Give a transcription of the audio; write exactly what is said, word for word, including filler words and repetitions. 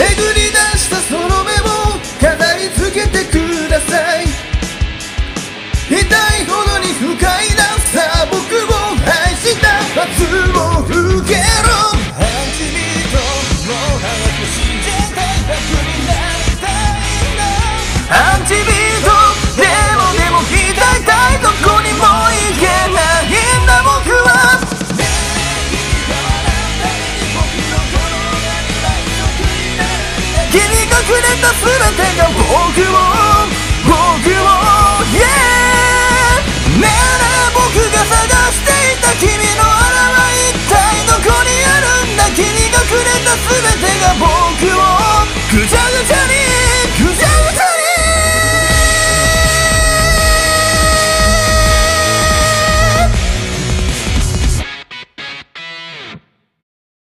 巡り出したその目を飾り付けてください。痛いほどに不快なさあ僕を愛した罰を受けろ。アンチビートもう早く死んじゃいたい楽になりたいんだ。アンチビートでもでも浸りたいどこにも行けないんだ僕は。君がくれた全てが僕を僕を Yeah ねえねえ僕が探していた君の穴は一体どこにあるんだ。君がくれた全てが僕を